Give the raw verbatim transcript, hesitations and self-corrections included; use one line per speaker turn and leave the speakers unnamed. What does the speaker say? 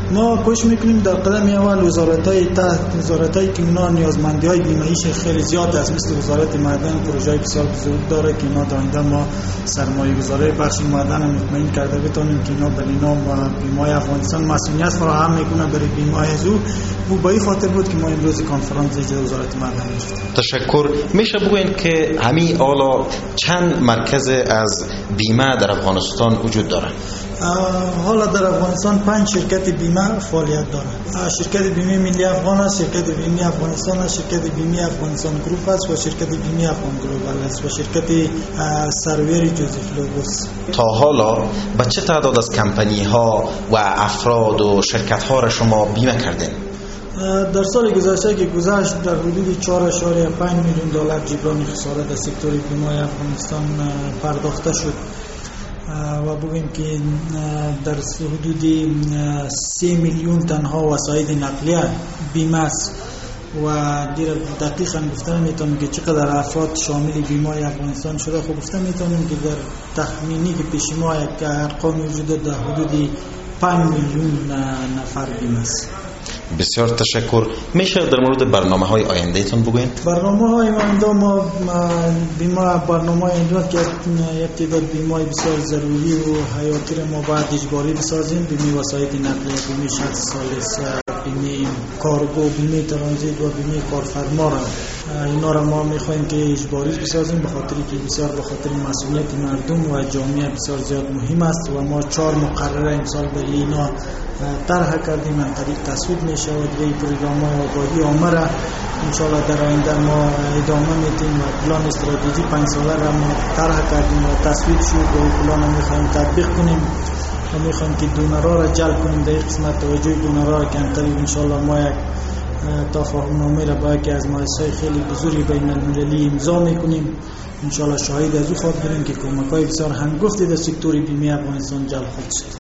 ما کوشش میکنیم در قدم اول وزارت‌های تحت وزارت‌هایی که اونا نیازمندی‌های بیمه‌ایش خیلی زیاد است، مثل وزارت معدن پروژه‌ای بسیار بزرگ داره که اینا در آینده ما سرمایه‌گذاری بخش معدن مطمئن کرده بتونیم که اینا برای اینا بیمه افغانستان مسئولیت فراهم میکنه برای بیمه از او. و به این خاطر بود که ما امروز کنفرانس وزارت معدن گرفتیم.
تشکر. میشه بگوین که همین حالا چند مرکز از بیمه در افغانستان وجود داره؟
حالا در افغانستان پنج شرکت بیمه فعالیت دارند. شرکت بیمه ملی افغان است، شرکت بیمه افغانستان است، شرکت بیمه افغانستان گروپ است و شرکت بیمه افغان گلوبال است و شرکت سرویر جوزف لوگوس.
تا حالا به چه تعداد از کمپانی ها و افراد و شرکت ها را شما بیمه کردین؟
در سال گذشته که گذشت در حدود چهار ممیز پنج میلیون دلار جبران خسارت در سکتور بیمه افغانستان پرداخته شد و بگویم که در حدود سه میلیون تنها وسایل نقلیه بیمه است و دیر دقیقا گفتن میتونم که چقدر افراد شامل بیمه افغانستان شده. خب گفتن میتونم که در تخمینی که پیش ما یک ارقام وجود در حدود پنج میلیون نفر بیمه است.
بسیار تشکر. میشه در مورد برنامه های آینده تون بگوین؟
برنامه های آینده ما بیمه برنامه آینده که یک تعداد بیمه بسیار ضروری و حیاتی را ما باید اجباری بسازیم. بیمه وسایل نقلیه، بیمه شخص ثالث، بیمه کارگو، بیمه ترانزیت و بیمه کارفرما را اینا را ما میخوایم که اجباری بسازیم، به خاطر که بسیار به خاطر مسئولیت مردم و جامعه بسیار زیاد مهم است و ما چهار مقرره امسال برای اینا طرح کردیم. از طریق تصویب میشه و دیگه پروگرام آبادی عامه را انشاءالله در آینده ما ادامه میدیم و پلان استراتژی پنج ساله را ما طرح کردیم و تصویب شد و این پلان را میخوایم تطبیق کنیم و میخوایم که دونرها را جلب کنیم. در این قسمت توجه دونرها را که انطریق انشاءالله ما یک تفاهم نامه را با یکی از مؤسسات خیلی بزرگی بین المللی امضا میکنیم. انشاءالله شاهد از او خواهد بودیم که کمک‌های بسیار هنگفتی در سکتور بیمه افغانستان جلب خواهد شد.